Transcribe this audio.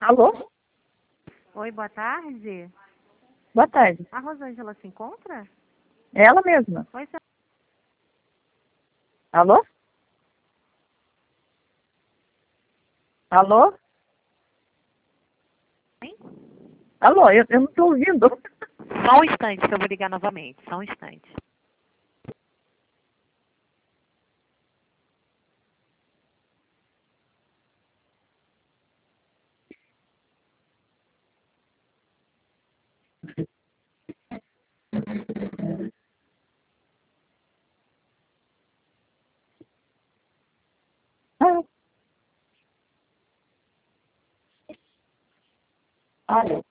Alô? Oi, boa tarde. Boa tarde. A Rosângela se encontra? É ela mesma. Oi, Alô? Alô? hein? Alô, eu não estou ouvindo. Só um instante que eu vou ligar novamente. Só um instante. Ah. Alô?